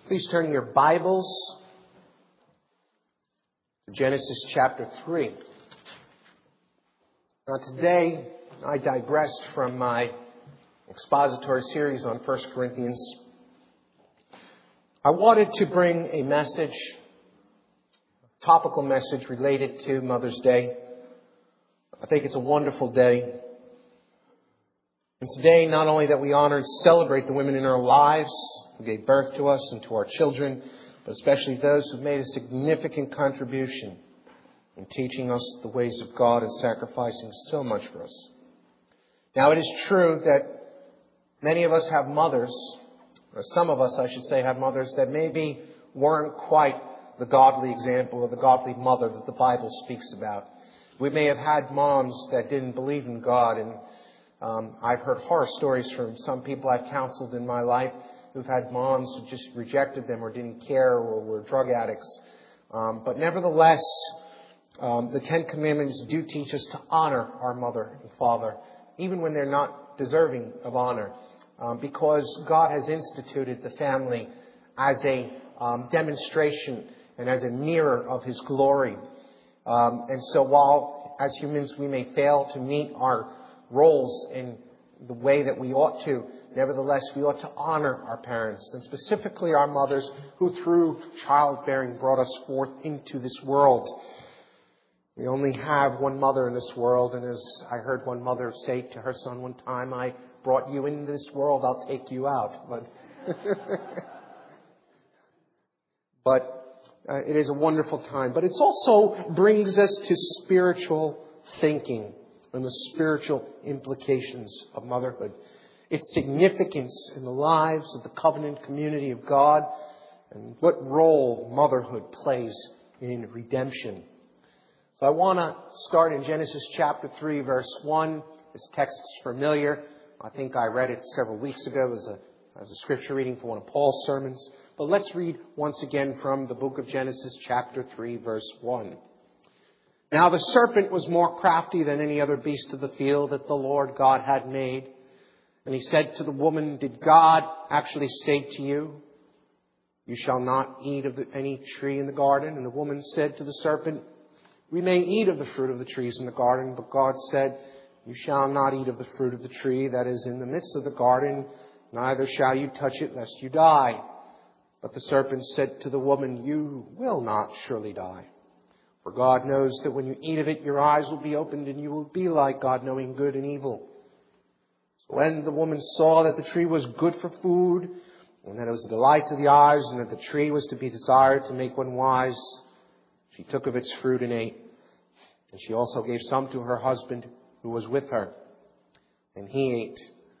Please turn your Bibles to Genesis chapter 3. Now today, I digressed from my expository series on 1 Corinthians. I wanted to bring a message, a topical message related to Mother's Day. I think it's a wonderful day. And today, not only that we honor and celebrate the women in our lives who gave birth to us and to our children, but especially those who made a significant contribution in teaching us the ways of God and sacrificing so much for us. Now, it is true that many of us have mothers, or some of us, I should say, have mothers that maybe weren't quite the godly example or the godly mother that the Bible speaks about. We may have had moms that didn't believe in God, and I've heard horror stories from some people I've counseled in my life who've had moms who just rejected them or didn't care or were drug addicts. But nevertheless, the Ten Commandments do teach us to honor our mother and father, even when they're not deserving of honor, because God has instituted the family as a demonstration and as a mirror of His glory. And so while as humans we may fail to meet our roles in the way that we ought to, nevertheless, we ought to honor our parents, and specifically our mothers who through childbearing brought us forth into this world. We only have one mother in this world, and as I heard one mother say to her son one time, I brought you into this world, I'll take you out. But it is a wonderful time. But it also brings us to spiritual thinking and the spiritual implications of motherhood, its significance in the lives of the covenant community of God, and what role motherhood plays in redemption. So I want to start in Genesis chapter 3, verse 1. This text is familiar. I think I read it several weeks ago as a scripture reading for one of Paul's sermons. But let's read once again from the book of Genesis chapter 3, verse 1. Now the serpent was more crafty than any other beast of the field that the Lord God had made. And he said to the woman, did God actually say to you, you shall not eat of any tree in the garden? And the woman said to the serpent, we may eat of the fruit of the trees in the garden, but God said, you shall not eat of the fruit of the tree that is in the midst of the garden, neither shall you touch it lest you die. But the serpent said to the woman, you will not surely die. For God knows that when you eat of it, your eyes will be opened and you will be like God, knowing good and evil. So when the woman saw that the tree was good for food, and that it was a delight to the eyes, and that the tree was to be desired to make one wise, she took of its fruit and ate. And she also gave some to her husband who was with her, and he ate.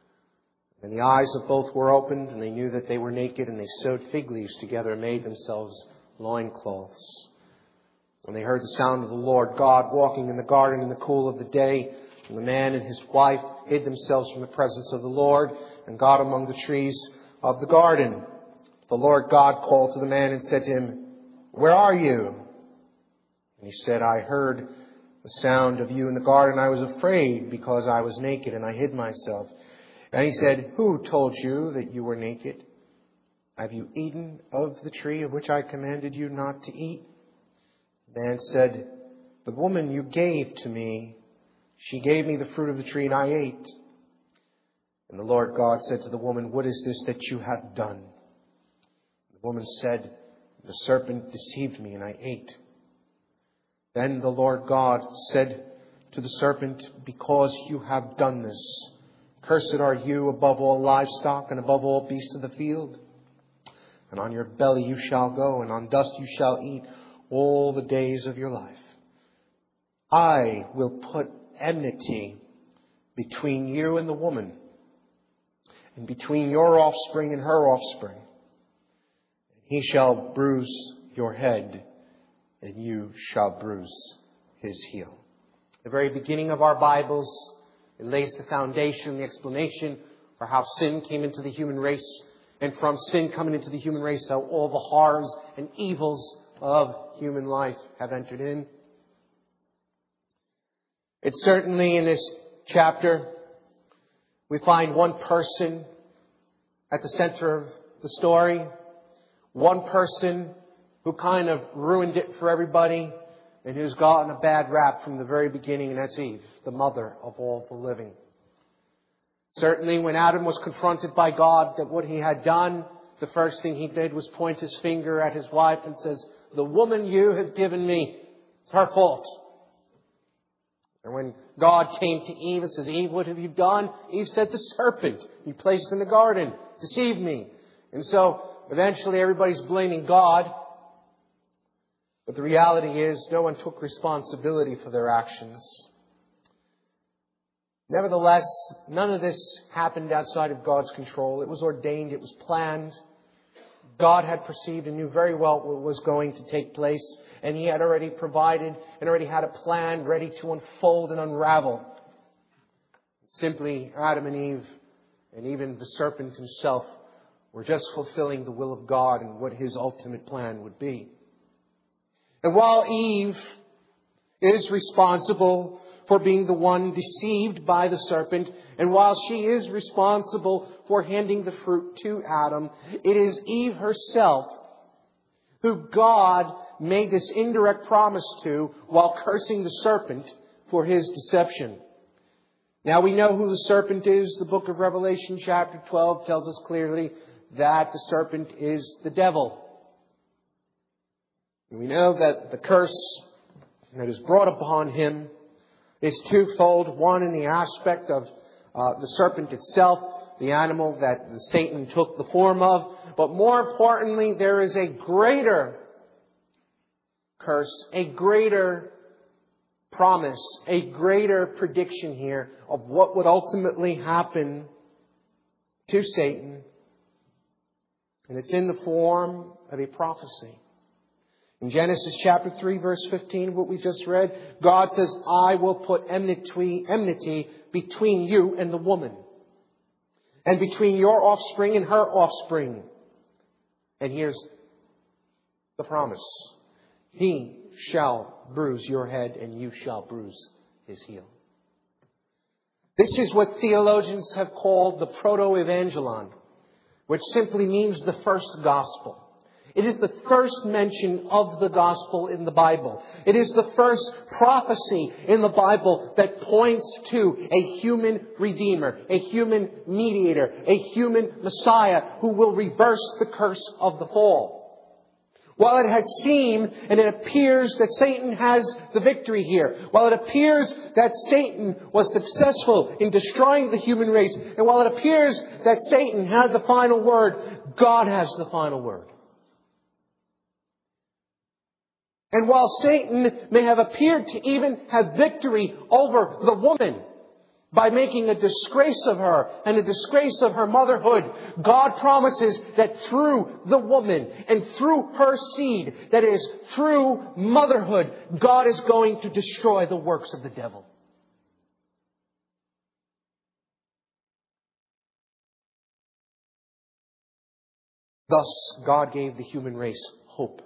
And the eyes of both were opened, and they knew that they were naked, and they sewed fig leaves together and made themselves loincloths. When they heard the sound of the Lord God walking in the garden in the cool of the day, and the man and his wife hid themselves from the presence of the Lord and God among the trees of the garden. The Lord God called to the man and said to him, where are you? And he said, I heard the sound of you in the garden. I was afraid because I was naked and I hid myself. And he said, who told you that you were naked? Have you eaten of the tree of which I commanded you not to eat? The man said, the woman you gave to me, she gave me the fruit of the tree and I ate. And the Lord God said to the woman, what is this that you have done? The woman said, the serpent deceived me and I ate. Then the Lord God said to the serpent, because you have done this, cursed are you above all livestock and above all beasts of the field. And on your belly you shall go, and on dust you shall eat all the days of your life. I will put enmity between you and the woman, and between your offspring and her offspring. He shall bruise your head, and you shall bruise his heel. The very beginning of our Bibles, it lays the foundation, the explanation for how sin came into the human race, and from sin coming into the human race, how all the horrors and evils of human life have entered in. It's certainly in this chapter we find one person at the center of the story, One person who kind of ruined it for everybody and who's gotten a bad rap from the very beginning, and that's Eve, the mother of all the living. Certainly when Adam was confronted by God that what he had done, the first thing he did was point his finger at his wife and says, "The woman you have given me, it's her fault." And when God came to Eve and says, "Eve, what have you done?" Eve said, "The serpent you placed in the garden deceived me." And so eventually everybody's blaming God. But the reality is no one took responsibility for their actions. Nevertheless, none of this happened outside of God's control. It was ordained. It was planned. God had perceived and knew very well what was going to take place. And He had already provided and already had a plan ready to unfold and unravel. Simply, Adam and Eve, and even the serpent himself, were just fulfilling the will of God and what His ultimate plan would be. And while Eve is responsible for being the one deceived by the serpent, and while she is responsible for handing the fruit to Adam, it is Eve herself who God made this indirect promise to while cursing the serpent for his deception. Now we know who the serpent is. The book of Revelation chapter 12 tells us clearly that the serpent is the devil. And we know that the curse that is brought upon him is twofold. One in the aspect of the serpent itself, the animal that Satan took the form of. But more importantly, there is a greater curse, a greater promise, a greater prediction here of what would ultimately happen to Satan. And it's in the form of a prophecy. In Genesis chapter 3, verse 15, what we just read, God says, "I will put enmity between you and the woman, and between your offspring and her offspring." And here's the promise. "He shall bruise your head, and you shall bruise his heel." This is what theologians have called the proto-evangelon, which simply means the first gospel. It is the first mention of the gospel in the Bible. It is the first prophecy in the Bible that points to a human Redeemer, a human mediator, a human Messiah who will reverse the curse of the fall. While it has seemed and it appears that Satan has the victory here, while it appears that Satan was successful in destroying the human race, and while it appears that Satan had the final word, God has the final word. And while Satan may have appeared to even have victory over the woman by making a disgrace of her and a disgrace of her motherhood, God promises that through the woman and through her seed, that is, through motherhood, God is going to destroy the works of the devil. Thus, God gave the human race hope.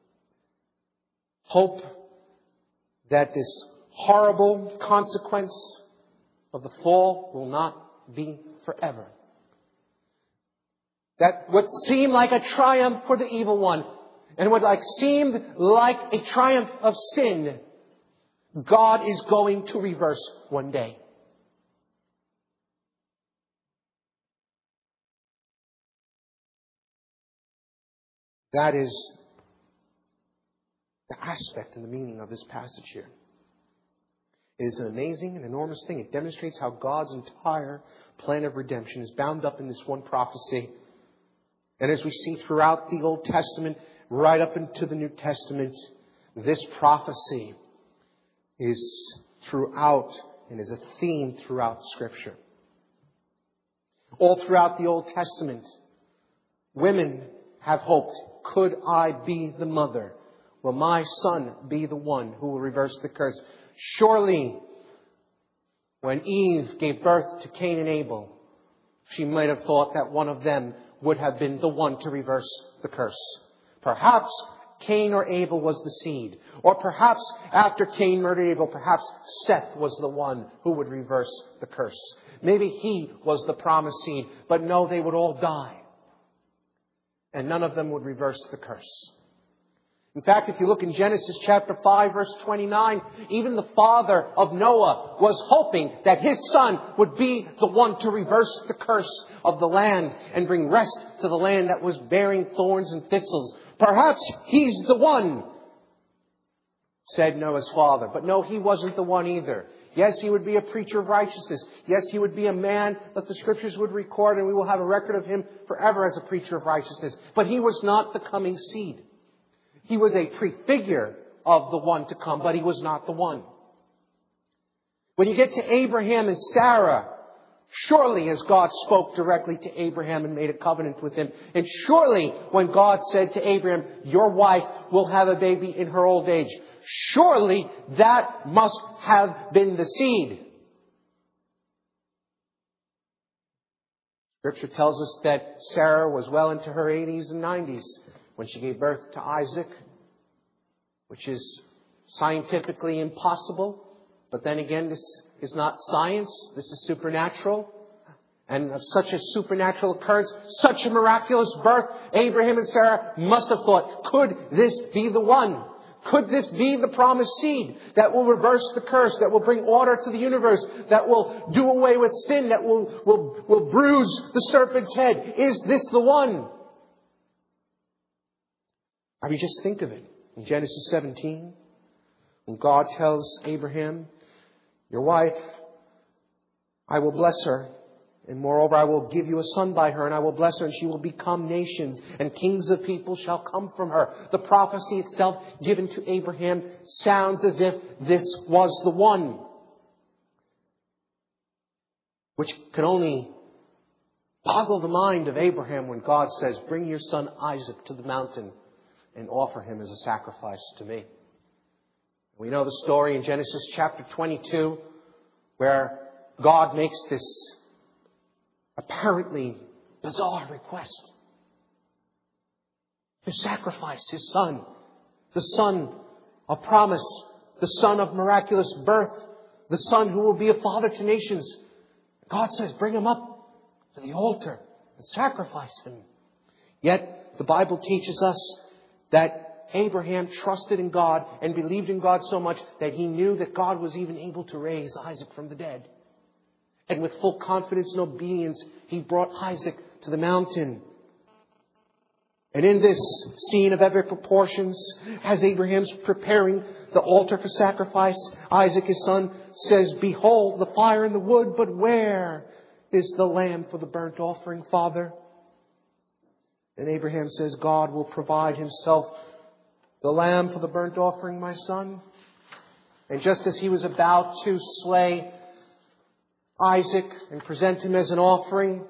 Hope that this horrible consequence of the fall will not be forever. That what seemed like a triumph for the evil one and what seemed like a triumph of sin, God is going to reverse one day. That is the aspect and the meaning of this passage here. It is an amazing and enormous thing. It demonstrates how God's entire plan of redemption is bound up in this one prophecy. And as we see throughout the Old Testament, right up into the New Testament, this prophecy is throughout and is a theme throughout Scripture. All throughout the Old Testament, women have hoped, could I be the mother? Will my son be the one who will reverse the curse? Surely, when Eve gave birth to Cain and Abel, she might have thought that one of them would have been the one to reverse the curse. Perhaps Cain or Abel was the seed. Or perhaps after Cain murdered Abel, perhaps Seth was the one who would reverse the curse. Maybe he was the promised seed. But no, they would all die. and none of them would reverse the curse. In fact, if you look in Genesis chapter 5, verse 29, even the father of Noah was hoping that his son would be the one to reverse the curse of the land and bring rest to the land that was bearing thorns and thistles. Perhaps he's the one, said Noah's father. But no, he wasn't the one either. Yes, he would be a preacher of righteousness. Yes, he would be a man that the Scriptures would record, and we will have a record of him forever as a preacher of righteousness. But he was not the coming seed. He was a prefigure of the one to come, but he was not the one. When you get to Abraham and Sarah, surely as God spoke directly to Abraham and made a covenant with him, and surely when God said to Abraham, your wife will have a baby in her old age, surely that must have been the seed. Scripture tells us that Sarah was well into her 80s and 90s when she gave birth to Isaac, which is scientifically impossible. But then again, this is not science. This is supernatural. And of such a supernatural occurrence, such a miraculous birth, Abraham and Sarah must have thought, could this be the one? Could this be the promised seed that will reverse the curse, that will bring order to the universe, that will do away with sin, that will bruise the serpent's head? Is this the one? I mean, just think of it. In Genesis 17, when God tells Abraham, your wife, I will bless her. And moreover, I will give you a son by her, and I will bless her, and she will become nations, and kings of people shall come from her. The prophecy itself given to Abraham sounds as if this was the one. Which can only boggle the mind of Abraham when God says, bring your son Isaac to the mountain and offer him as a sacrifice to me. We know the story in Genesis chapter 22 where God makes this apparently bizarre request to sacrifice his son, the son of promise, the son of miraculous birth, the son who will be a father to nations. God says, bring him up to the altar and sacrifice him. Yet the Bible teaches us that Abraham trusted in God and believed in God so much that he knew that God was even able to raise Isaac from the dead. And with full confidence and obedience, he brought Isaac to the mountain. And in this scene of epic proportions, as Abraham's preparing the altar for sacrifice, Isaac, his son, says, behold, the fire and the wood, but where is the lamb for the burnt offering, Father? And Abraham says, God will provide himself the lamb for the burnt offering, my son. And just as he was about to slay Isaac and present him as an offering,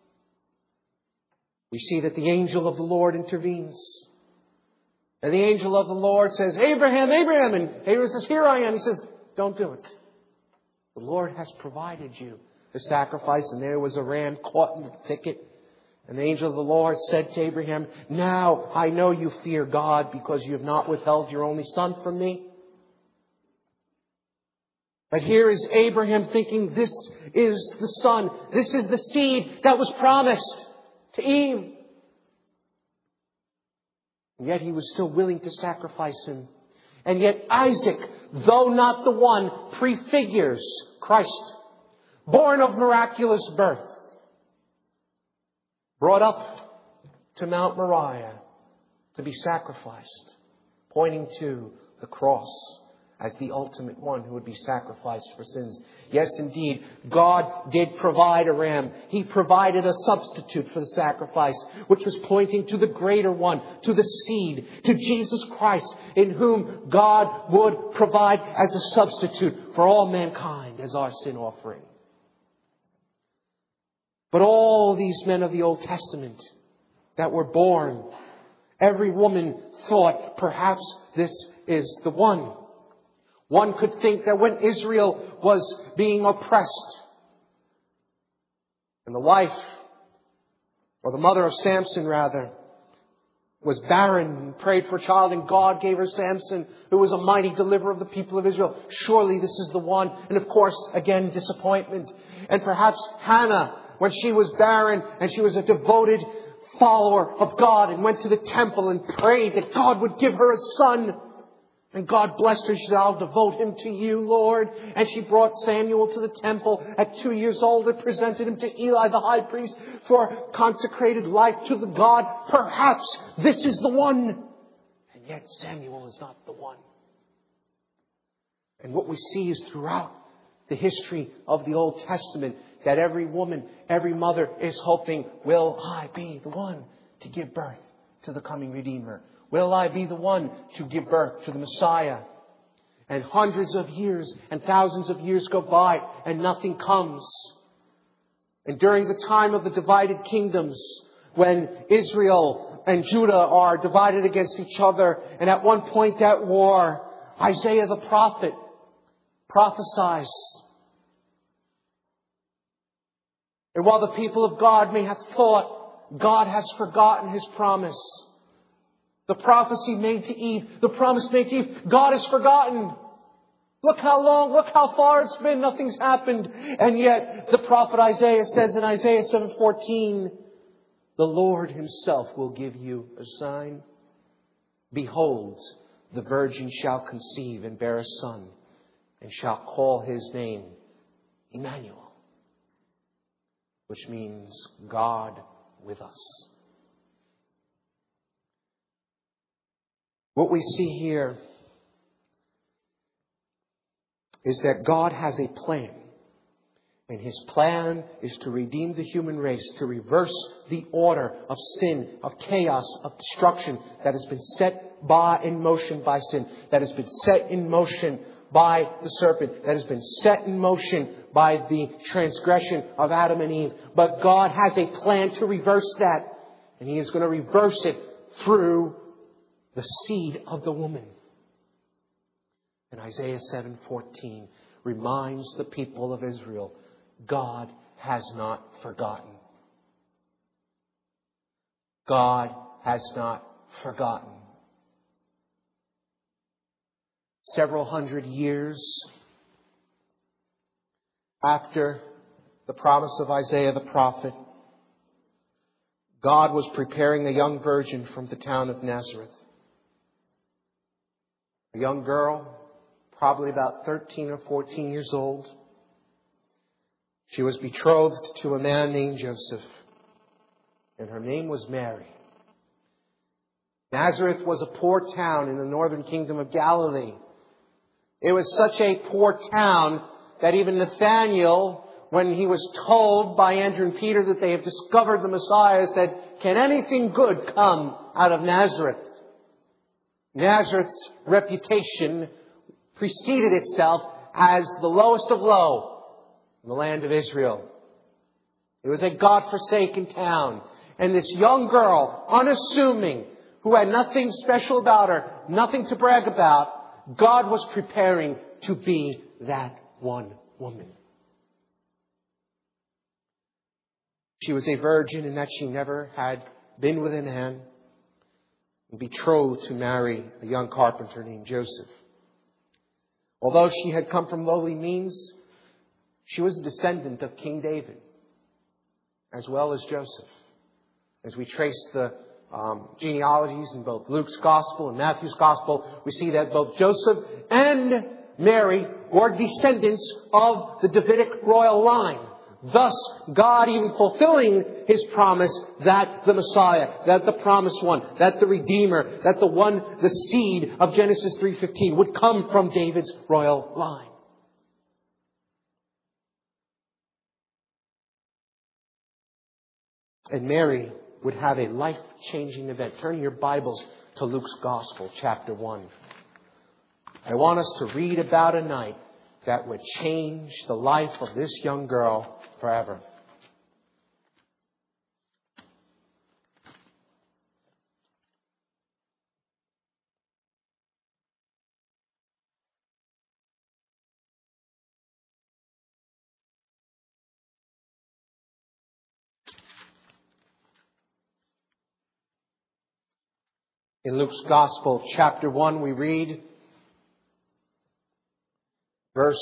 we see that the angel of the Lord intervenes. And the angel of the Lord says, Abraham, Abraham. And Abraham says, here I am. He says, don't do it. The Lord has provided you the sacrifice. And there was a ram caught in the thicket. And the angel of the Lord said to Abraham, now I know you fear God because you have not withheld your only son from me. But here is Abraham thinking, this is the son. This is the seed that was promised to Eve. And yet he was still willing to sacrifice him. And yet Isaac, though not the one, prefigures Christ, born of miraculous birth, brought up to Mount Moriah to be sacrificed, pointing to the cross as the ultimate one who would be sacrificed for sins. Yes, indeed, God did provide a ram. He provided a substitute for the sacrifice, which was pointing to the greater one, to the seed, to Jesus Christ, in whom God would provide as a substitute for all mankind as our sin offering. But all these men of the Old Testament that were born, every woman thought, perhaps this is the one. One could think that when Israel was being oppressed, and the wife, or the mother of Samson rather, was barren and prayed for a child, and God gave her Samson, who was a mighty deliverer of the people of Israel. Surely this is the one. And of course, again, disappointment. And perhaps Hannah, when she was barren and she was a devoted, follower of God and went to the temple and prayed that God would give her a son. And God blessed her. She said, I'll devote him to you, Lord. And she brought Samuel to the temple at 2 years old and presented him to Eli, the high priest, for consecrated life to the God. Perhaps this is the one. And yet Samuel is not the one. And what we see is throughout the history of the Old Testament that every woman, every mother is hoping, will I be the one to give birth to the coming Redeemer? Will I be the one to give birth to the Messiah? And hundreds of years and thousands of years go by and nothing comes. And during the time of the divided kingdoms, when Israel and Judah are divided against each other, and at one point at war, Isaiah the prophet prophesies. And while the people of God may have thought God has forgotten His promise, the prophecy made to Eve, the promise made to Eve, God has forgotten. Look how long, look how far it's been, nothing's happened. And yet the prophet Isaiah says in Isaiah 7:14, the Lord Himself will give you a sign. Behold, the virgin shall conceive and bear a son, and shall call His name Emmanuel, which means God with us. What we see here is that God has a plan. And His plan is to redeem the human race, to reverse the order of sin, of chaos, of destruction that has been set in motion by sin, that has been set in motion by the serpent, that has been set in motion by the transgression of Adam and Eve. But God has a plan to reverse that. And He is going to reverse it through the seed of the woman. And Isaiah 7:14 reminds the people of Israel, God has not forgotten. God has not forgotten. Several hundred years after the promise of Isaiah the prophet, God was preparing a young virgin from the town of Nazareth. A young girl, probably about 13 or 14 years old. She was betrothed to a man named Joseph, and her name was Mary. Nazareth was a poor town in the northern kingdom of Galilee. It was such a poor town that even Nathanael, when he was told by Andrew and Peter that they have discovered the Messiah, said, can anything good come out of Nazareth? Nazareth's reputation preceded itself as the lowest of low in the land of Israel. It was a God-forsaken town. And this young girl, unassuming, who had nothing special about her, nothing to brag about, God was preparing to be that one woman. She was a virgin in that she never had been with a man, and betrothed to marry a young carpenter named Joseph. Although she had come from lowly means, she was a descendant of King David, as well as Joseph. As we trace the genealogies in both Luke's Gospel and Matthew's Gospel, we see that both Joseph and Mary were descendants of the Davidic royal line. Thus, God even fulfilling His promise that the Messiah, that the promised one, that the Redeemer, that the seed of Genesis 3:15 would come from David's royal line. And Mary would have a life-changing event. Turn your Bibles to Luke's Gospel, chapter 1. I want us to read about a night that would change the life of this young girl forever. In Luke's Gospel, chapter 1, we read verse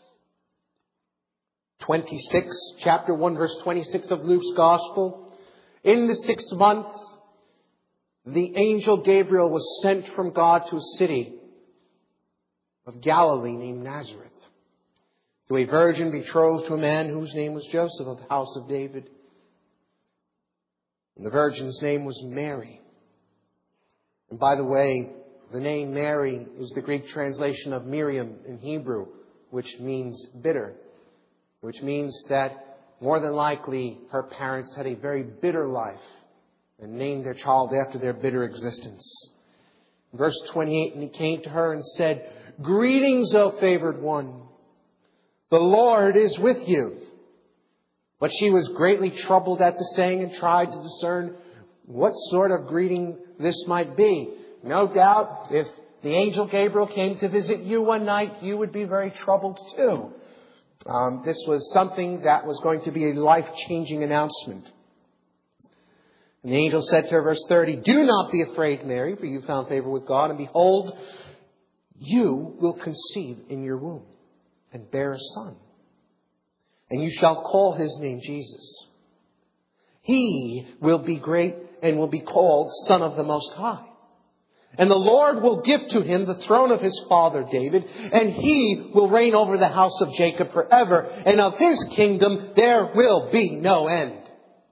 26, chapter 1, verse 26 of Luke's Gospel. In the 6th month, the angel Gabriel was sent from God to a city of Galilee named Nazareth, to a virgin betrothed to a man whose name was Joseph of the house of David. And the virgin's name was Mary. And by the way, the name Mary is the Greek translation of Miriam in Hebrew, which means bitter, which means that more than likely her parents had a very bitter life and named their child after their bitter existence. Verse 28, and he came to her and said, "Greetings, O favored one. The Lord is with you." But she was greatly troubled at the saying and tried to discern what sort of greeting this might be. No doubt, if the angel Gabriel came to visit you one night, you would be very troubled too. This was something that was going to be a life-changing announcement. And the angel said to her, verse 30, "Do not be afraid, Mary, for you found favor with God. And behold, you will conceive in your womb and bear a son. And you shall call his name Jesus. He will be great and will be called Son of the Most High. And the Lord will give to him the throne of his father David, and he will reign over the house of Jacob forever. And of his kingdom there will be no end."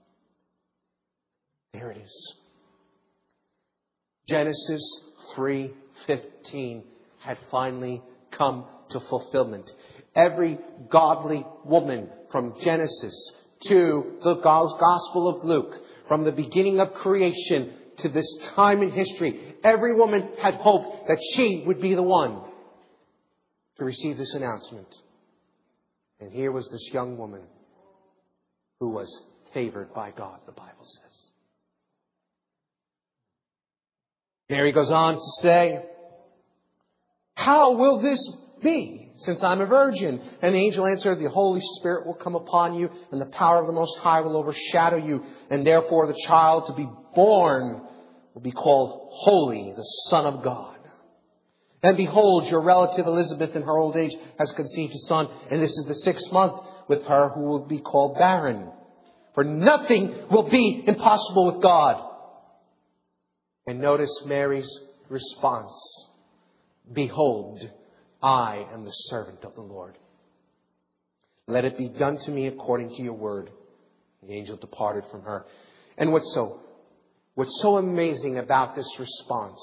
There it is. Genesis 3:15 had finally come to fulfillment. Every godly woman from Genesis to the Gospel of Luke, from the beginning of creation to this time in history, every woman had hoped that she would be the one to receive this announcement. And here was this young woman who was favored by God, the Bible says. Mary goes on to say, "How will this be, since I'm a virgin?" And the angel answered, "The Holy Spirit will come upon you, and the power of the Most High will overshadow you. And therefore the child to be born will be called Holy, the Son of God. And behold, your relative Elizabeth in her old age has conceived a son, and this is the 6th month with her who will be called barren. For nothing will be impossible with God." And notice Mary's response. "Behold, I am the servant of the Lord. Let it be done to me according to your word." The angel departed from her. And what's so amazing about this response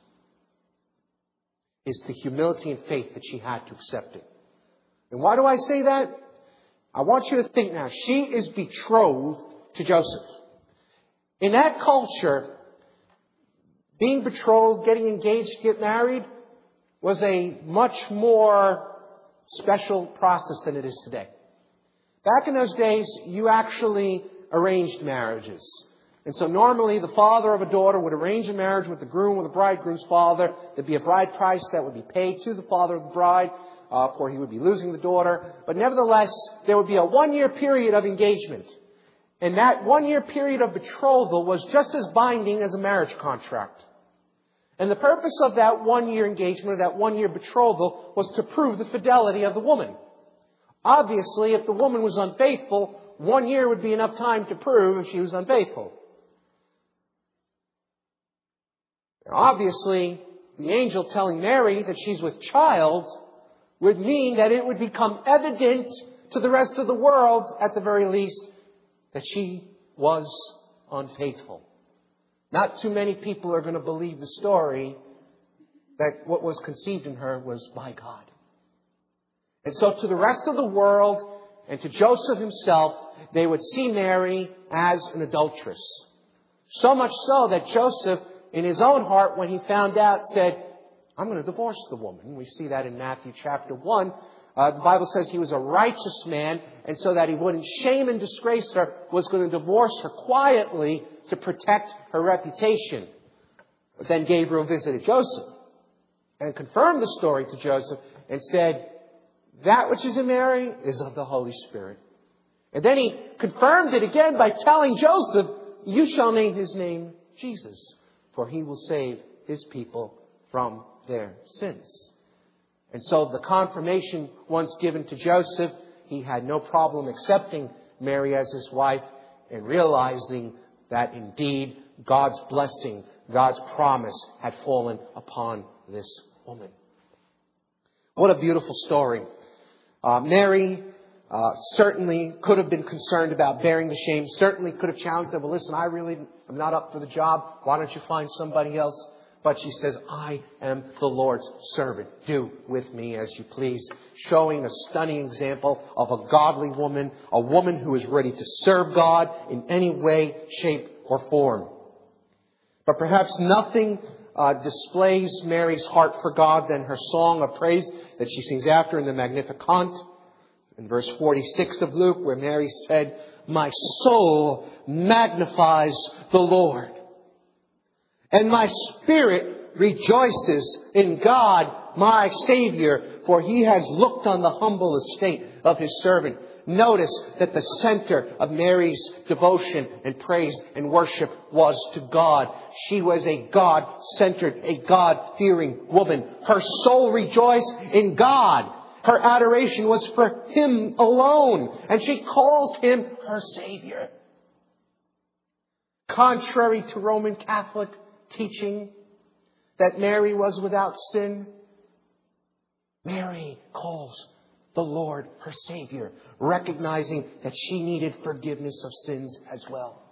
is the humility and faith that she had to accept it. And why do I say that? I want you to think now. She is betrothed to Joseph. In that culture, being betrothed, getting engaged, get married, was a much more special process than it is today. Back in those days, you actually arranged marriages. And so normally the father of a daughter would arrange a marriage with the groom or the bridegroom's father. There'd be a bride price that would be paid to the father of the bride, for he would be losing the daughter. But nevertheless, there would be a 1-year period of engagement. And that 1-year period of betrothal was just as binding as a marriage contract. And the purpose of that 1-year engagement, or that 1-year betrothal, was to prove the fidelity of the woman. Obviously, if the woman was unfaithful, 1 year would be enough time to prove if she was unfaithful. Now, obviously, the angel telling Mary that she's with child would mean that it would become evident to the rest of the world, at the very least, that she was unfaithful. Not too many people are going to believe the story that what was conceived in her was by God. And so to the rest of the world and to Joseph himself, they would see Mary as an adulteress. So much so that Joseph, in his own heart, when he found out, said, "I'm going to divorce the woman." We see that in Matthew chapter 1. The Bible says he was a righteous man, and so that he wouldn't shame and disgrace her, was going to divorce her quietly to protect her reputation. But then Gabriel visited Joseph and confirmed the story to Joseph and said, "That which is in Mary is of the Holy Spirit." And then he confirmed it again by telling Joseph, "You shall name his name Jesus, for he will save his people from their sins." And so the confirmation once given to Joseph, he had no problem accepting Mary as his wife and realizing that indeed God's blessing, God's promise had fallen upon this woman. What a beautiful story. Mary certainly could have been concerned about bearing the shame, certainly could have challenged them. Well, listen, I'm not up for the job. Why don't you find somebody else? But she says, I am the Lord's servant. Do with me as you please. Showing a stunning example of a godly woman, a woman who is ready to serve God in any way, shape, or form. But perhaps nothing displays Mary's heart for God than her song of praise that she sings after in the Magnificat. In verse 46 of Luke, where Mary said, my soul magnifies the Lord, and my spirit rejoices in God, my Savior, for He has looked on the humble estate of His servant. Notice that the center of Mary's devotion and praise and worship was to God. She was a God-centered, a God-fearing woman. Her soul rejoiced in God. Her adoration was for Him alone. And she calls Him her Savior. Contrary to Roman Catholic teaching that Mary was without sin, Mary calls the Lord her Savior, recognizing that she needed forgiveness of sins as well.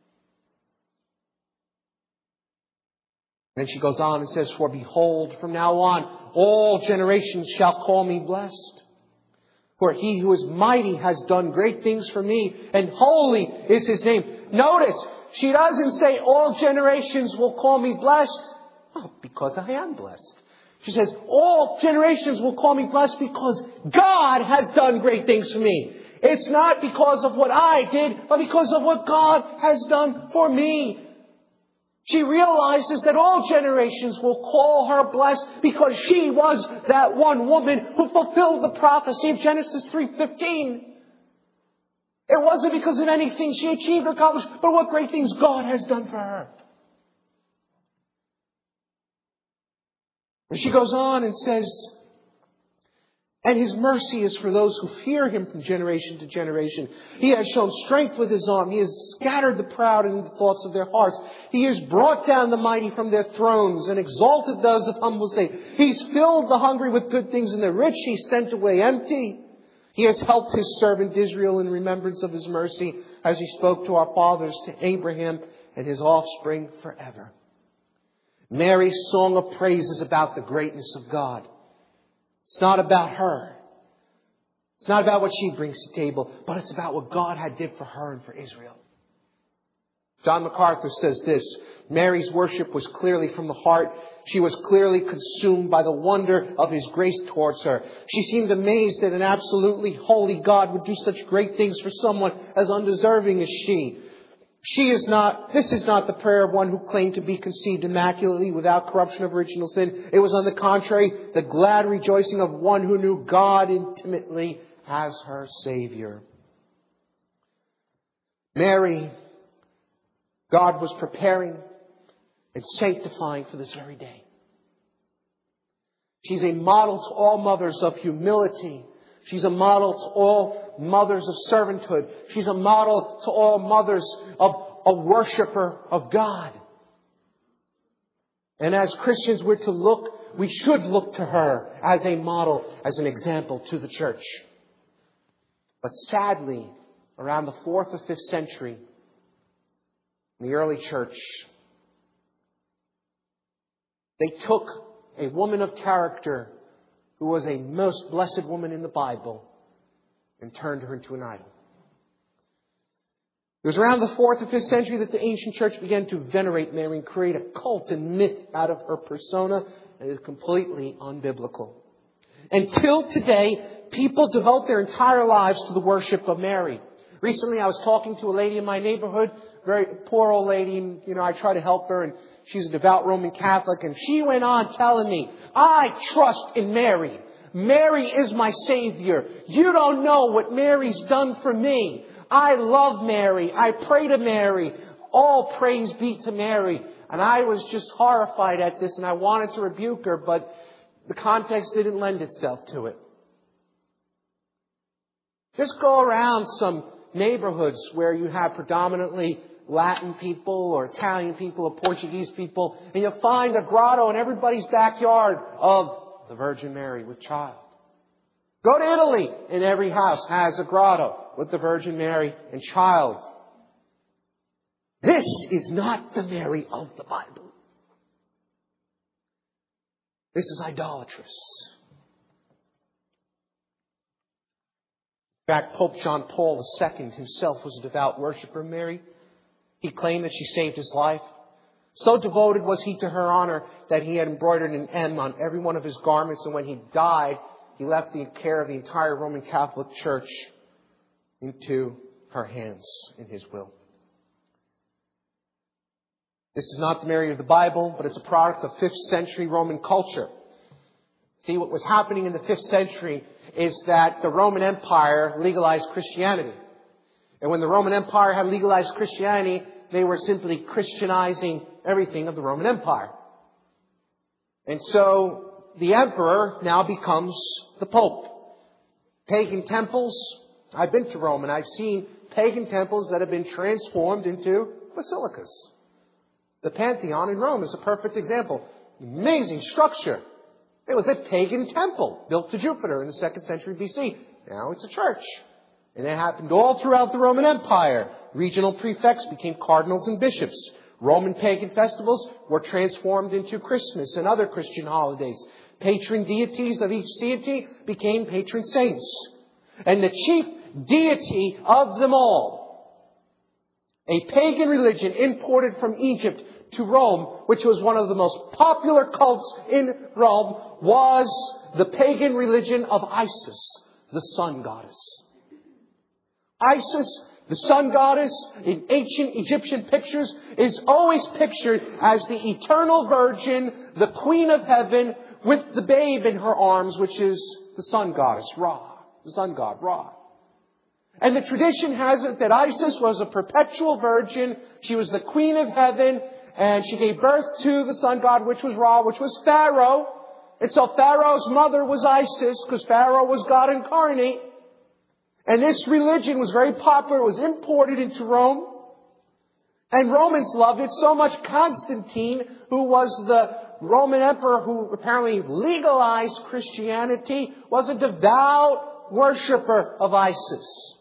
Then she goes on and says, for behold, from now on, all generations shall call me blessed. For He who is mighty has done great things for me, and holy is His name. Notice, she doesn't say all generations will call me blessed. Oh, because I am blessed. She says, all generations will call me blessed because God has done great things for me. It's not because of what I did, but because of what God has done for me. She realizes that all generations will call her blessed because she was that one woman who fulfilled the prophecy of Genesis 3:15. It wasn't because of anything she achieved or accomplished, but what great things God has done for her. And she goes on and says, and His mercy is for those who fear Him from generation to generation. He has shown strength with His arm. He has scattered the proud in the thoughts of their hearts. He has brought down the mighty from their thrones and exalted those of humble estate. He's filled the hungry with good things, and the rich He sent away empty. He has helped His servant Israel in remembrance of His mercy, as He spoke to our fathers, to Abraham and his offspring forever. Mary's song of praise is about the greatness of God. It's not about her. It's not about what she brings to the table, but it's about what God had did for her and for Israel. John MacArthur says this, Mary's worship was clearly from the heart. She was clearly consumed by the wonder of His grace towards her. She seemed amazed that an absolutely holy God would do such great things for someone as undeserving as she. This is not the prayer of one who claimed to be conceived immaculately without corruption of original sin. It was on the contrary, the glad rejoicing of one who knew God intimately as her Savior. Mary, God was preparing and sanctifying for this very day. She's a model to all mothers of humility. She's a model to all mothers of servanthood. She's a model to all mothers of a worshiper of God. And as Christians, we should look to her as a model, as an example to the church. But sadly, around the 4th or 5th century, in the early church, they took a woman of character who was a most blessed woman in the Bible and turned her into an idol. It was around the 4th or 5th century that the ancient church began to venerate Mary and create a cult and myth out of her persona that is completely unbiblical. Until today, people devote their entire lives to the worship of Mary. Recently, I was talking to a lady in my neighborhood, very poor old lady, and I try to help her, and she's a devout Roman Catholic, and she went on telling me, I trust in Mary. Mary is my Savior. You don't know what Mary's done for me. I love Mary. I pray to Mary. All praise be to Mary. And I was just horrified at this, and I wanted to rebuke her, but the context didn't lend itself to it. Just go around some neighborhoods where you have predominantly Latin people or Italian people or Portuguese people, and you'll find a grotto in everybody's backyard of the Virgin Mary with child. Go to Italy, and every house has a grotto with the Virgin Mary and child. This is not the Mary of the Bible. This is idolatrous. In fact, Pope John Paul II himself was a devout worshiper of Mary. He claimed that she saved his life. So devoted was he to her honor that he had embroidered an M on every one of his garments. And when he died, he left the care of the entire Roman Catholic Church into her hands in his will. This is not the Mary of the Bible, but it's a product of 5th century Roman culture. See, what was happening in the 5th century is that the Roman Empire legalized Christianity. And when the Roman Empire had legalized Christianity, they were simply Christianizing everything of the Roman Empire. And so the emperor now becomes the Pope. Pagan temples, I've been to Rome and I've seen pagan temples that have been transformed into basilicas. The Pantheon in Rome is a perfect example. Amazing structure. It was a pagan temple built to Jupiter in the 2nd century BC. Now it's a church. And it happened all throughout the Roman Empire. Regional prefects became cardinals and bishops. Roman pagan festivals were transformed into Christmas and other Christian holidays. Patron deities of each deity became patron saints. And the chief deity of them all, a pagan religion imported from Egypt to Rome, which was one of the most popular cults in Rome, was the pagan religion of Isis, the sun goddess. Isis, the sun goddess, in ancient Egyptian pictures, is always pictured as the eternal virgin, the queen of heaven, with the babe in her arms, which is the sun goddess, Ra, the sun god, Ra. And the tradition has it that Isis was a perpetual virgin. She was the queen of heaven, and she gave birth to the sun god, which was Ra, which was Pharaoh. And so Pharaoh's mother was Isis, because Pharaoh was God incarnate. And this religion was very popular. It was imported into Rome. And Romans loved it so much. Constantine, who was the Roman emperor who apparently legalized Christianity, was a devout worshiper of Isis.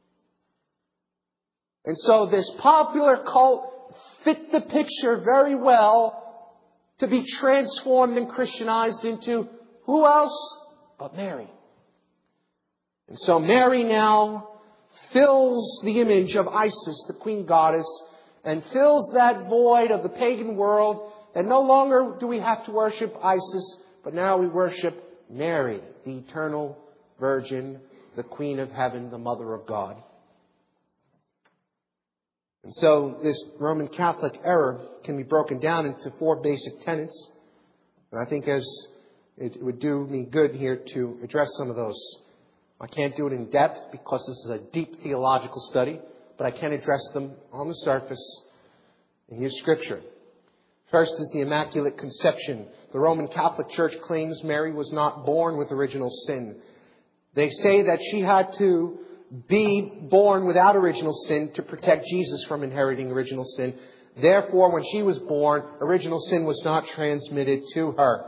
And so this popular cult fit the picture very well to be transformed and Christianized into who else but Mary. And so Mary now fills the image of Isis, the queen goddess, and fills that void of the pagan world, that no longer do we have to worship Isis, but now we worship Mary, the eternal virgin, the queen of heaven, the mother of God. And so this Roman Catholic error can be broken down into 4 basic tenets. And I think as it would do me good here to address some of those. I can't do it in depth because this is a deep theological study, but I can address them on the surface and use Scripture. First is the Immaculate Conception. The Roman Catholic Church claims Mary was not born with original sin. They say that she had to be born without original sin to protect Jesus from inheriting original sin. Therefore, when she was born, original sin was not transmitted to her.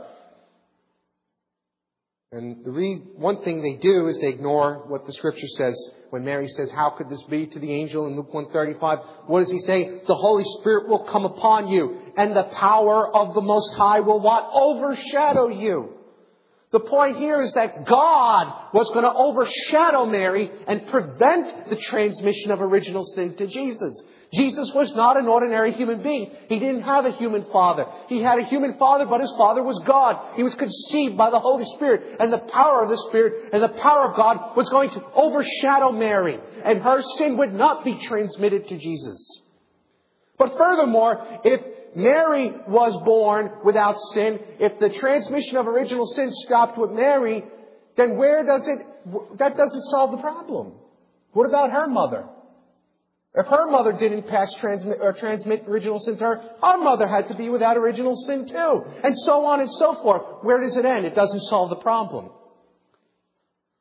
And one thing they do is they ignore what the Scripture says. When Mary says, "How could this be?" to the angel in Luke 1:35, what does he say? The Holy Spirit will come upon you, and the power of the Most High will what? Overshadow you. The point here is that God was going to overshadow Mary and prevent the transmission of original sin to Jesus. Jesus was not an ordinary human being. He didn't have a human father. He had a human father, but his father was God. He was conceived by the Holy Spirit, and the power of the Spirit and the power of God was going to overshadow Mary, and her sin would not be transmitted to Jesus. But furthermore, if Mary was born without sin, if the transmission of original sin stopped with Mary, then that doesn't solve the problem. What about her mother? If her mother didn't transmit original sin to her mother had to be without original sin too. And so on and so forth. Where does it end? It doesn't solve the problem.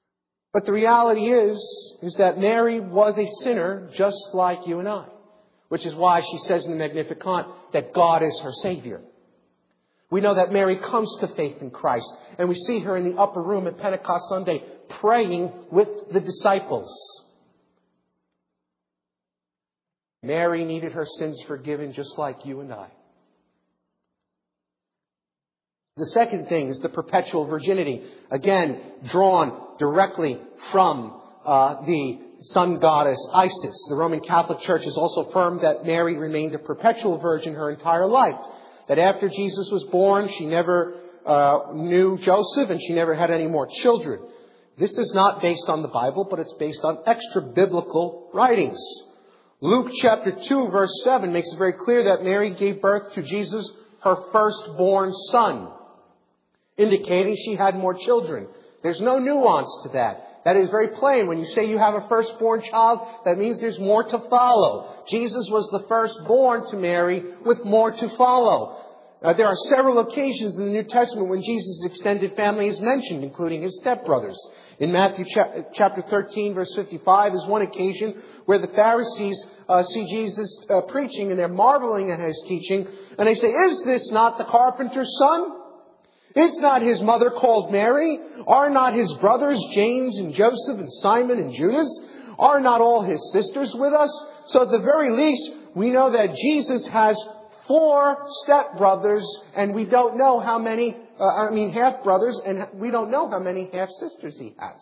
But the reality is that Mary was a sinner just like you and I. which is why she says in the Magnificat that God is her Savior. We know that Mary comes to faith in Christ, and we see her in the upper room at Pentecost Sunday praying with the disciples. Mary needed her sins forgiven just like you and I. The second thing is the perpetual virginity. Again, drawn directly from the sun goddess Isis. The Roman Catholic Church has also affirmed that Mary remained a perpetual virgin her entire life. That after Jesus was born, she never knew Joseph and she never had any more children. This is not based on the Bible, but it's based on extra-biblical writings. Luke chapter 2, verse 7 makes it very clear that Mary gave birth to Jesus, her firstborn son, indicating she had more children. There's no nuance to that. That is very plain. When you say you have a firstborn child, that means there's more to follow. Jesus was the firstborn to Mary with more to follow. There are several occasions in the New Testament when Jesus' extended family is mentioned, including his stepbrothers. In Matthew chapter 13, verse 55 is one occasion where the Pharisees see Jesus preaching and they're marveling at his teaching. And they say, "Is this not the carpenter's son? Is not his mother called Mary? Are not his brothers James and Joseph and Simon and Judas? Are not all his sisters with us?" So at the very least, we know that Jesus has 4 stepbrothers, and we don't know how many, half-brothers, and we don't know how many half-sisters he has.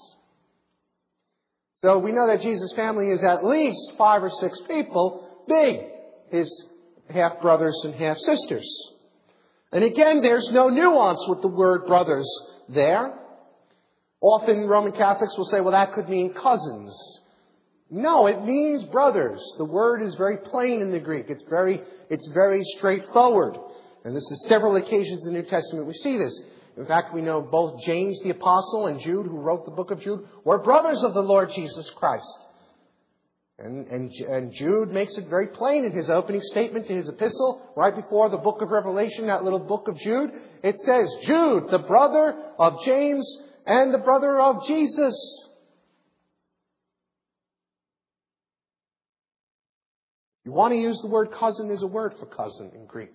So we know that Jesus' family is at least 5 or 6 people big, his half-brothers and half-sisters. And again, there's no nuance with the word brothers there. Often Roman Catholics will say, well, that could mean cousins. No, it means brothers. The word is very plain in the Greek. It's very straightforward. And this is several occasions in the New Testament we see this. In fact, we know both James the Apostle and Jude, who wrote the book of Jude, were brothers of the Lord Jesus Christ. And Jude makes it very plain in his opening statement to his epistle, right before the book of Revelation, that little book of Jude. It says, Jude, the brother of James and the brother of Jesus. You want to use the word cousin, there's a word for cousin in Greek.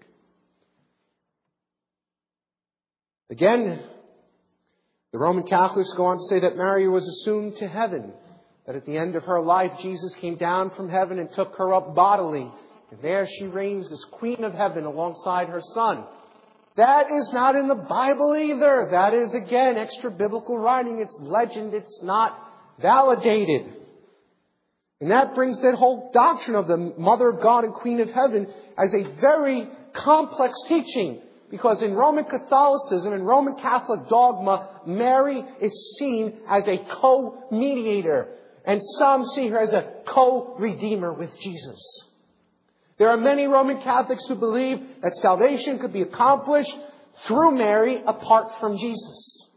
Again, the Roman Catholics go on to say that Mary was assumed to heaven. That at the end of her life, Jesus came down from heaven and took her up bodily. And there she reigns as Queen of Heaven alongside her Son. That is not in the Bible either. That is, again, extra-biblical writing. It's legend. It's not validated. And that brings that whole doctrine of the Mother of God and Queen of Heaven as a very complex teaching. Because in Roman Catholicism and Roman Catholic dogma, Mary is seen as a co-mediator. And some see her as a co-redeemer with Jesus. There are many Roman Catholics who believe that salvation could be accomplished through Mary apart from Jesus.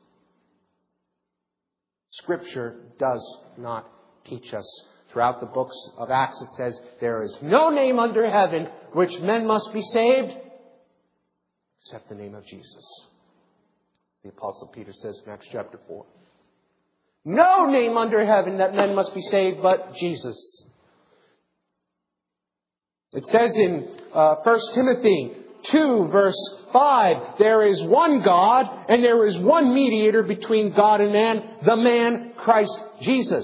Scripture does not teach us. Throughout the books of Acts it says, there is no name under heaven which men must be saved except the name of Jesus. The Apostle Peter says in Acts chapter 4. No name under heaven that men must be saved but Jesus. It says in 1 Timothy 2 verse 5, there is one God and there is one mediator between God and man, the man Christ Jesus.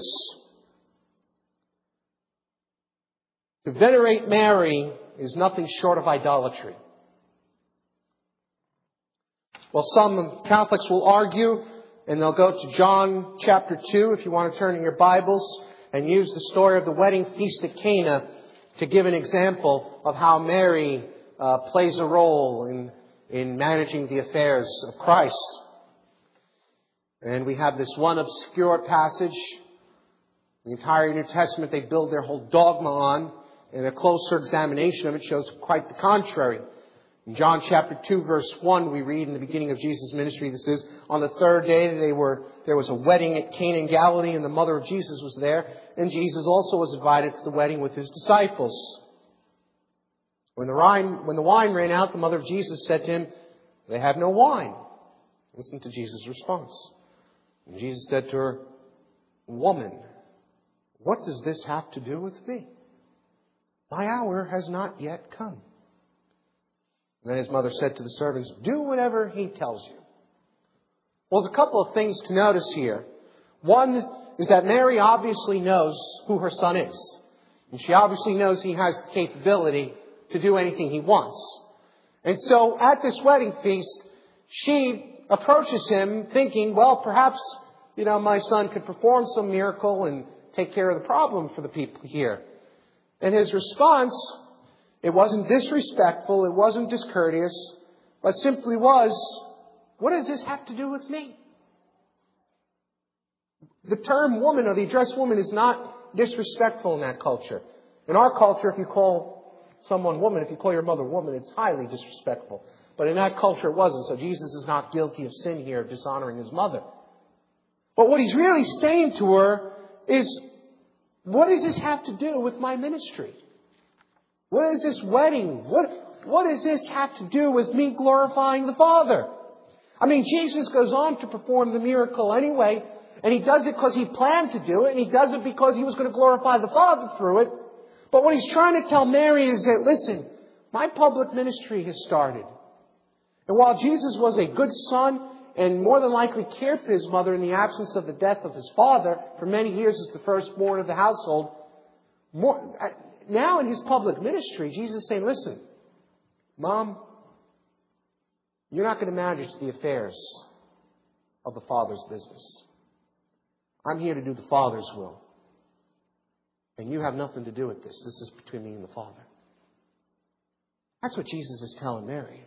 To venerate Mary is nothing short of idolatry. Well, some Catholics will argue, and they'll go to John chapter 2, if you want to turn in your Bibles, and use the story of the wedding feast at Cana to give an example of how Mary plays a role in managing the affairs of Christ. And we have this one obscure passage. The entire New Testament they build their whole dogma on, and a closer examination of it shows quite the contrary. In John chapter 2 verse 1 we read in the beginning of Jesus' ministry, this is, on the third day there was a wedding at Cana in Galilee and the mother of Jesus was there. And Jesus also was invited to the wedding with his disciples. When the wine ran out, the mother of Jesus said to him, they have no wine. Listen to Jesus' response. And Jesus said to her, woman, what does this have to do with me? my hour has not yet come. And then his mother said to the servants, do whatever he tells you. Well, there's a couple of things to notice here. One is that Mary obviously knows who her son is. And she obviously knows he has the capability to do anything he wants. And so at this wedding feast, she approaches him thinking, well, perhaps, my son could perform some miracle and take care of the problem for the people here. And his response, it wasn't disrespectful, it wasn't discourteous, but simply was, what does this have to do with me? The term woman or the addressed woman is not disrespectful in that culture. In our culture, if you call someone woman, if you call your mother woman, it's highly disrespectful. But in that culture, it wasn't. So Jesus is not guilty of sin here, of dishonoring his mother. But what he's really saying to her is, what does this have to do with my ministry? What is this wedding? What does this have to do with me glorifying the Father? I mean, Jesus goes on to perform the miracle anyway, and he does it because he planned to do it, and he does it because he was going to glorify the Father through it. But what he's trying to tell Mary is that, listen, my public ministry has started. And while Jesus was a good son and more than likely cared for his mother in the absence of the death of his father, for many years as the firstborn of the household, now in his public ministry, Jesus is saying, listen, Mom, you're not going to manage the affairs of the Father's business. I'm here to do the Father's will. And you have nothing to do with this. This is between me and the Father. That's what Jesus is telling Mary.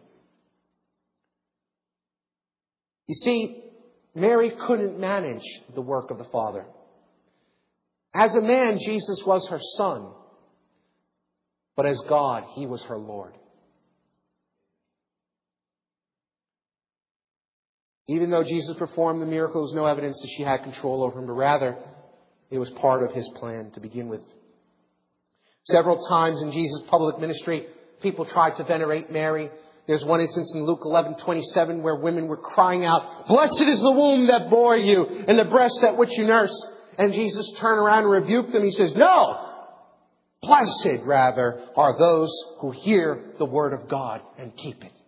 You see, Mary couldn't manage the work of the Father. As a man, Jesus was her son. But as God, he was her Lord. Even though Jesus performed the miracle, there was no evidence that she had control over him, but rather it was part of his plan to begin with. Several times in Jesus' public ministry, people tried to venerate Mary. There's one instance in Luke 11:27 where women were crying out, "Blessed is the womb that bore you and the breast at which you nursed." And Jesus turned around and rebuked them. He says, "No! Blessed, rather, are those who hear the word of God and keep it."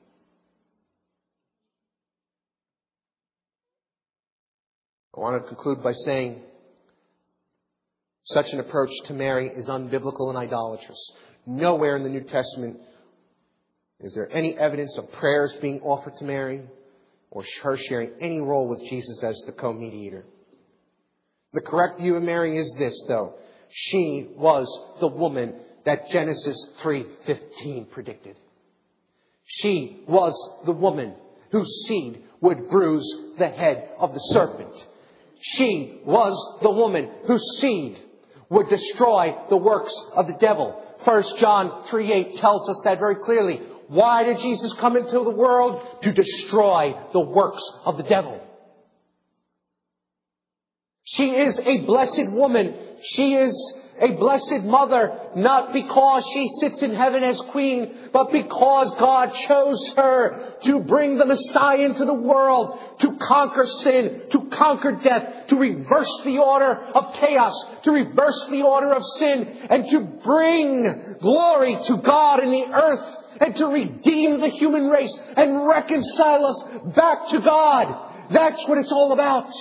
I want to conclude by saying such an approach to Mary is unbiblical and idolatrous. Nowhere in the New Testament is there any evidence of prayers being offered to Mary or her sharing any role with Jesus as the co-mediator. The correct view of Mary is this, though. She was the woman that Genesis 3:15 predicted. She was the woman whose seed would bruise the head of the serpent. She was the woman whose seed would destroy the works of the devil. 1 John 3:8 tells us that very clearly. Why did Jesus come into the world? To destroy the works of the devil. She is a blessed woman. She is a blessed mother, not because she sits in heaven as queen, but because God chose her to bring the Messiah into the world, to conquer sin, to conquer death, to reverse the order of chaos, to reverse the order of sin, and to bring glory to God in the earth, and to redeem the human race and reconcile us back to God. That's what it's all about.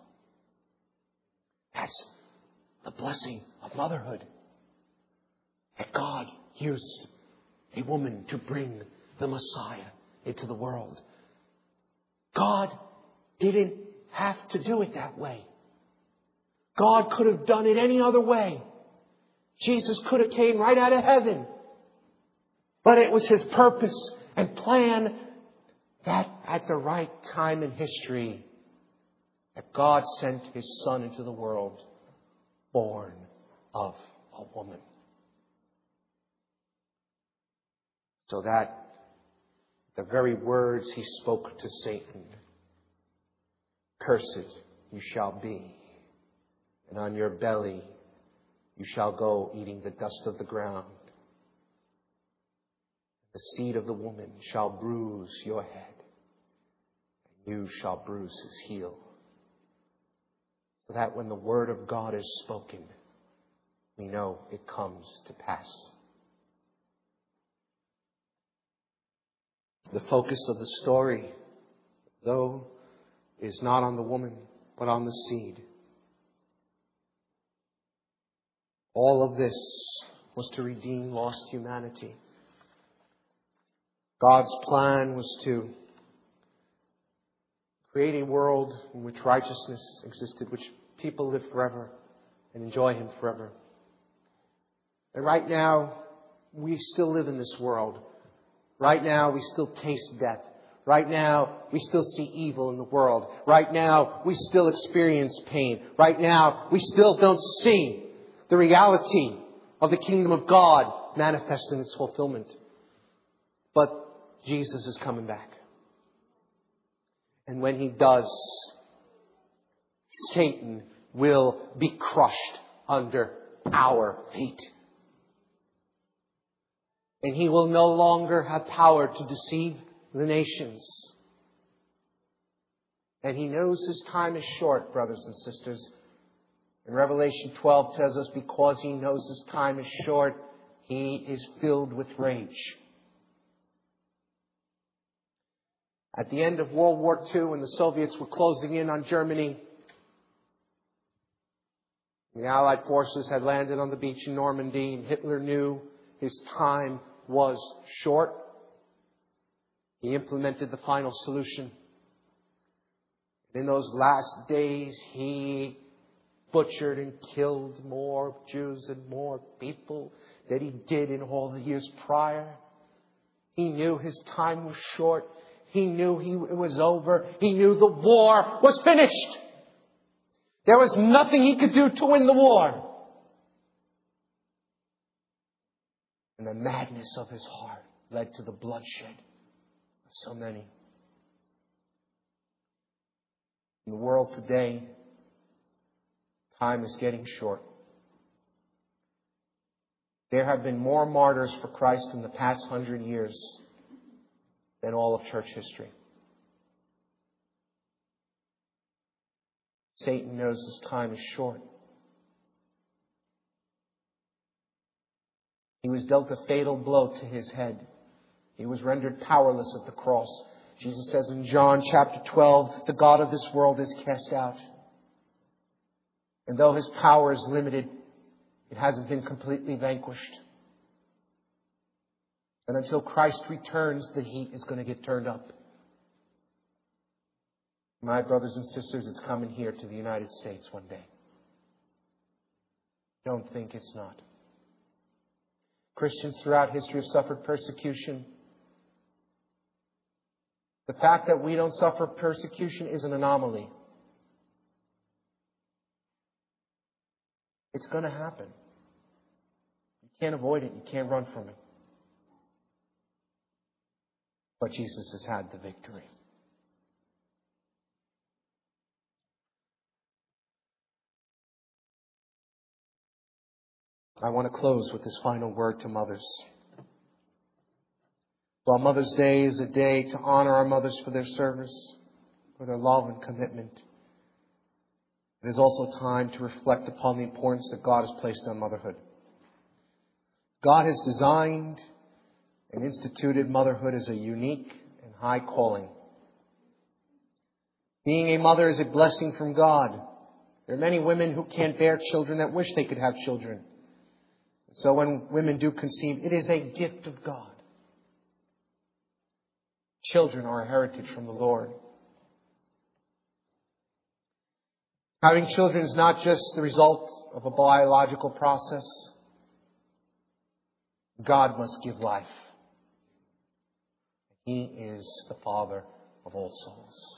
That's the blessing of motherhood. That God used a woman to bring the Messiah into the world. God didn't have to do it that way. God could have done it any other way. Jesus could have came right out of heaven. But it was his purpose and plan that at the right time in history, that God sent his Son into the world, born of a woman. So that the very words he spoke to Satan, "Cursed you shall be, and on your belly you shall go, eating the dust of the ground. The seed of the woman shall bruise your head, and you shall bruise his heel." So that when the word of God is spoken, we know it comes to pass. The focus of the story, though, is not on the woman, but on the seed. All of this was to redeem lost humanity. God's plan was to create a world in which righteousness existed, which people live forever and enjoy Him forever. And right now, we still live in this world. Right now, we still taste death. Right now, we still see evil in the world. Right now, we still experience pain. Right now, we still don't see the reality of the kingdom of God manifest in its fulfillment. But Jesus is coming back. And when He does, Satan will be crushed under our feet. And he will no longer have power to deceive the nations. And he knows his time is short, brothers and sisters. And Revelation 12 tells us because he knows his time is short, he is filled with rage. At the end of World War II, when the Soviets were closing in on Germany, the Allied forces had landed on the beach in Normandy, and Hitler knew his time was short. He implemented the final solution. In those last days, he butchered and killed more Jews and more people than he did in all the years prior. He knew his time was short. He knew it was over. He knew the war was finished. There was nothing he could do to win the war. And the madness of his heart led to the bloodshed of so many. In the world today, time is getting short. There have been more martyrs for Christ in the past 100 years than all of church history. Satan knows his time is short. He was dealt a fatal blow to his head. He was rendered powerless at the cross. Jesus says in John chapter 12, the God of this world is cast out. And though his power is limited, it hasn't been completely vanquished. And until Christ returns, the heat is going to get turned up. My brothers and sisters, it's coming here to the United States one day. Don't think it's not. Christians throughout history have suffered persecution. The fact that we don't suffer persecution is an anomaly. It's going to happen. You can't avoid it. You can't run from it. But Jesus has had the victory. I want to close with this final word to mothers. While Mother's Day is a day to honor our mothers for their service, for their love and commitment, it is also time to reflect upon the importance that God has placed on motherhood. God has designed and instituted motherhood as a unique and high calling. Being a mother is a blessing from God. There are many women who can't bear children that wish they could have children. So when women do conceive, it is a gift of God. Children are a heritage from the Lord. Having children is not just the result of a biological process. God must give life. He is the Father of all souls.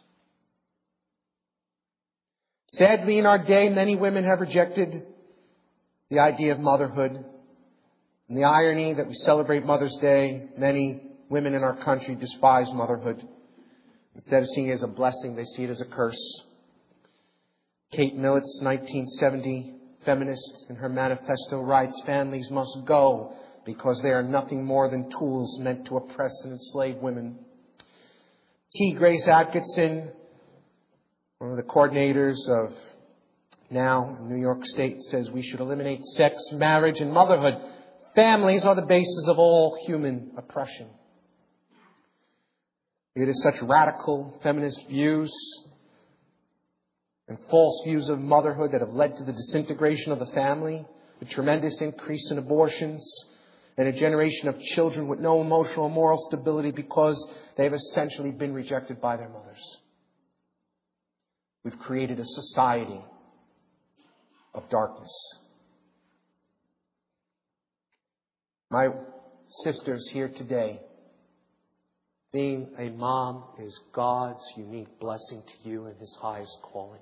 Sadly, in our day, many women have rejected the idea of motherhood. And the irony that we celebrate Mother's Day, many women in our country despise motherhood. Instead of seeing it as a blessing, they see it as a curse. Kate Millett's 1970 feminist in her manifesto writes, "Families must go because they are nothing more than tools meant to oppress and enslave women." T. Grace Atkinson, one of the coordinators of NOW in New York State, says we should eliminate sex, marriage, and motherhood. Families are the basis of all human oppression. It is such radical feminist views and false views of motherhood that have led to the disintegration of the family, a tremendous increase in abortions, and a generation of children with no emotional or moral stability because they have essentially been rejected by their mothers. We've created a society of darkness. My sisters here today, being a mom is God's unique blessing to you and His highest calling.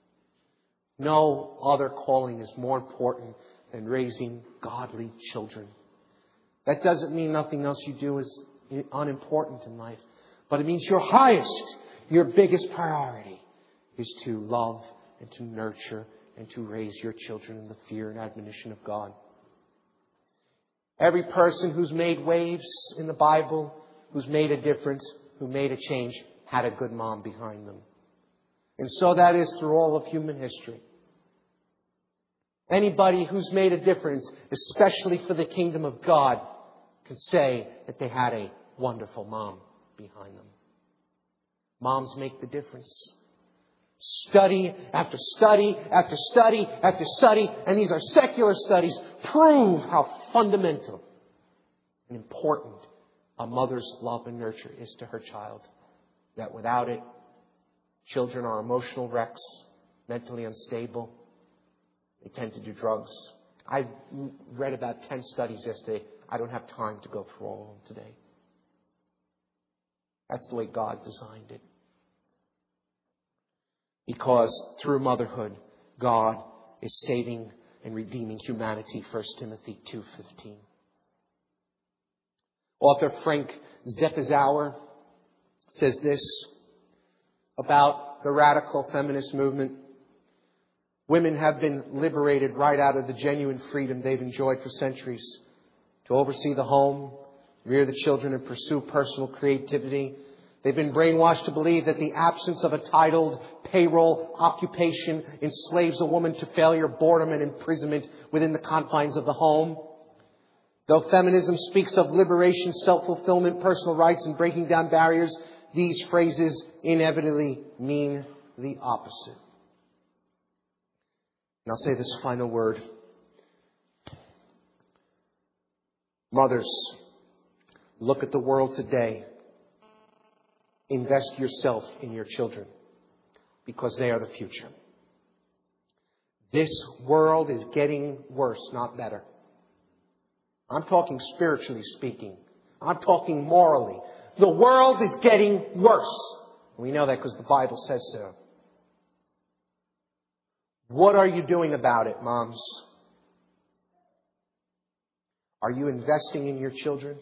No other calling is more important than raising godly children. That doesn't mean nothing else you do is unimportant in life, but it means your highest, your biggest priority is to love and to nurture and to raise your children in the fear and admonition of God. Every person who's made waves in the Bible, who's made a difference, who made a change, had a good mom behind them. And so that is through all of human history. Anybody who's made a difference, especially for the kingdom of God, can say that they had a wonderful mom behind them. Moms make the difference. Study after study after study after study, and these are secular studies, prove how fundamental and important a mother's love and nurture is to her child. That without it, children are emotional wrecks, mentally unstable. They tend to do drugs. I read about 10 studies yesterday. I don't have time to go through all of them today. That's the way God designed it. Because through motherhood, God is saving and redeeming humanity. 1 Timothy 2:15. Author Frank Zepezauer says this about the radical feminist movement. Women have been liberated right out of the genuine freedom they've enjoyed for centuries to oversee the home, rear the children, and pursue personal creativity. They've been brainwashed to believe that the absence of a titled payroll occupation enslaves a woman to failure, boredom, and imprisonment within the confines of the home. Though feminism speaks of liberation, self-fulfillment, personal rights, and breaking down barriers, these phrases inevitably mean the opposite. And I'll say this final word. Mothers, look at the world today. Invest yourself in your children because they are the future. This world is getting worse, not better. I'm talking spiritually speaking. I'm talking morally. The world is getting worse. We know that because the Bible says so. What are you doing about it, moms? Are you investing in your children?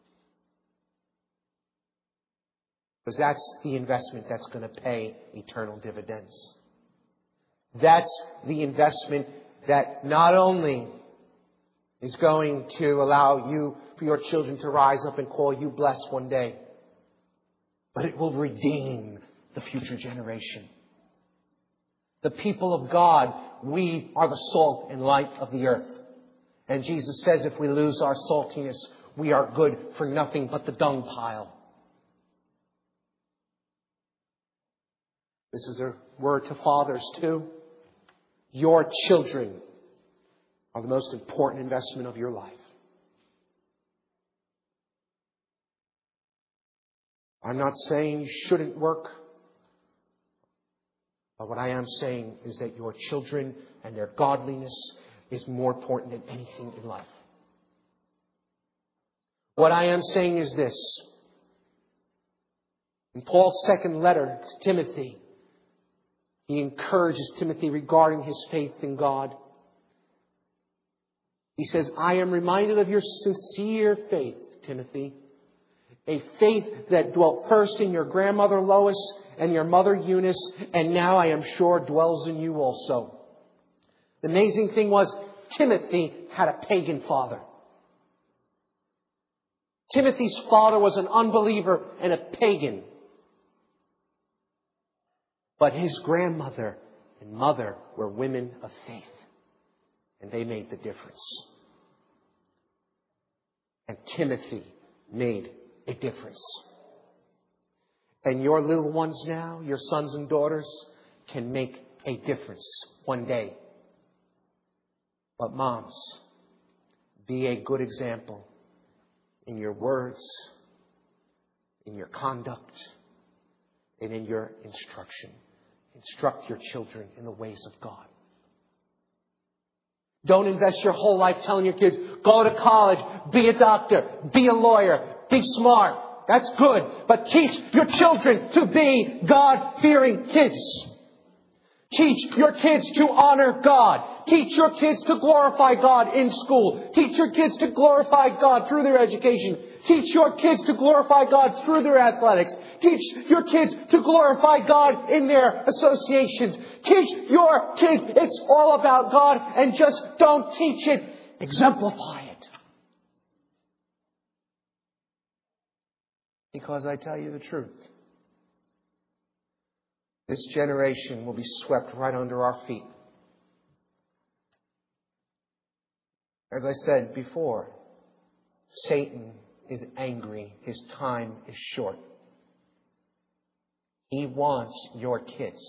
Because that's the investment that's going to pay eternal dividends. That's the investment that not only is going to allow you, for your children to rise up and call you blessed one day, but it will redeem the future generation. The people of God, we are the salt and light of the earth. And Jesus says if we lose our saltiness, we are good for nothing but the dung pile. This is a word to fathers too. Your children are the most important investment of your life. I'm not saying you shouldn't work. But what I am saying is that your children and their godliness is more important than anything in life. What I am saying is this. In Paul's second letter to Timothy, he encourages Timothy regarding his faith in God. He says, I am reminded of your sincere faith, Timothy. A faith that dwelt first in your grandmother Lois and your mother Eunice, and now I am sure dwells in you also. The amazing thing was, Timothy had a pagan father. Timothy's father was an unbeliever and a pagan. But his grandmother and mother were women of faith. And they made the difference. And Timothy made a difference. And your little ones now, your sons and daughters, can make a difference one day. But moms, be a good example in your words, in your conduct, and in your instruction. Instruct your children in the ways of God. Don't invest your whole life telling your kids, go to college, be a doctor, be a lawyer, be smart. That's good. But teach your children to be God-fearing kids. Teach your kids to honor God. Teach your kids to glorify God in school. Teach your kids to glorify God through their education. Teach your kids to glorify God through their athletics. Teach your kids to glorify God in their associations. Teach your kids it's all about God, and just don't teach it. Exemplify it. Because I tell you the truth, this generation will be swept right under our feet. As I said before, Satan is angry. His time is short. He wants your kids.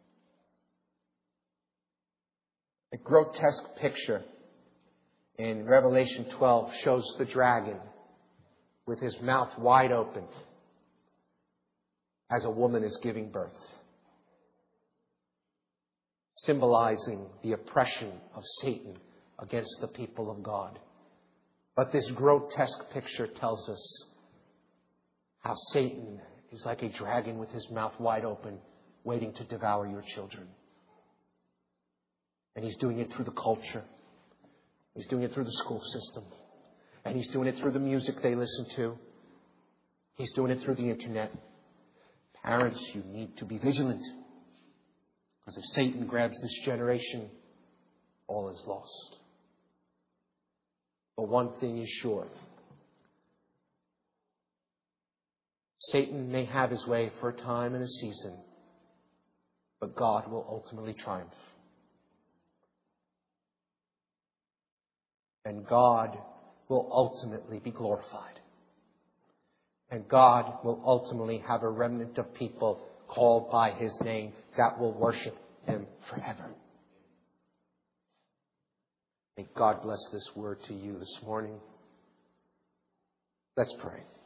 A grotesque picture in Revelation 12 shows the dragon with his mouth wide open as a woman is giving birth, symbolizing the oppression of Satan against the people of God. But this grotesque picture tells us how Satan is like a dragon with his mouth wide open, waiting to devour your children. And he's doing it through the culture. He's doing it through the school system. And he's doing it through the music they listen to. He's doing it through the internet. Parents, you need to be vigilant. Because if Satan grabs this generation, all is lost. But one thing is sure. Satan may have his way for a time and a season, but God will ultimately triumph. And God will ultimately be glorified. And God will ultimately have a remnant of people called by His name that will worship Him forever. May God bless this word to you this morning. Let's pray.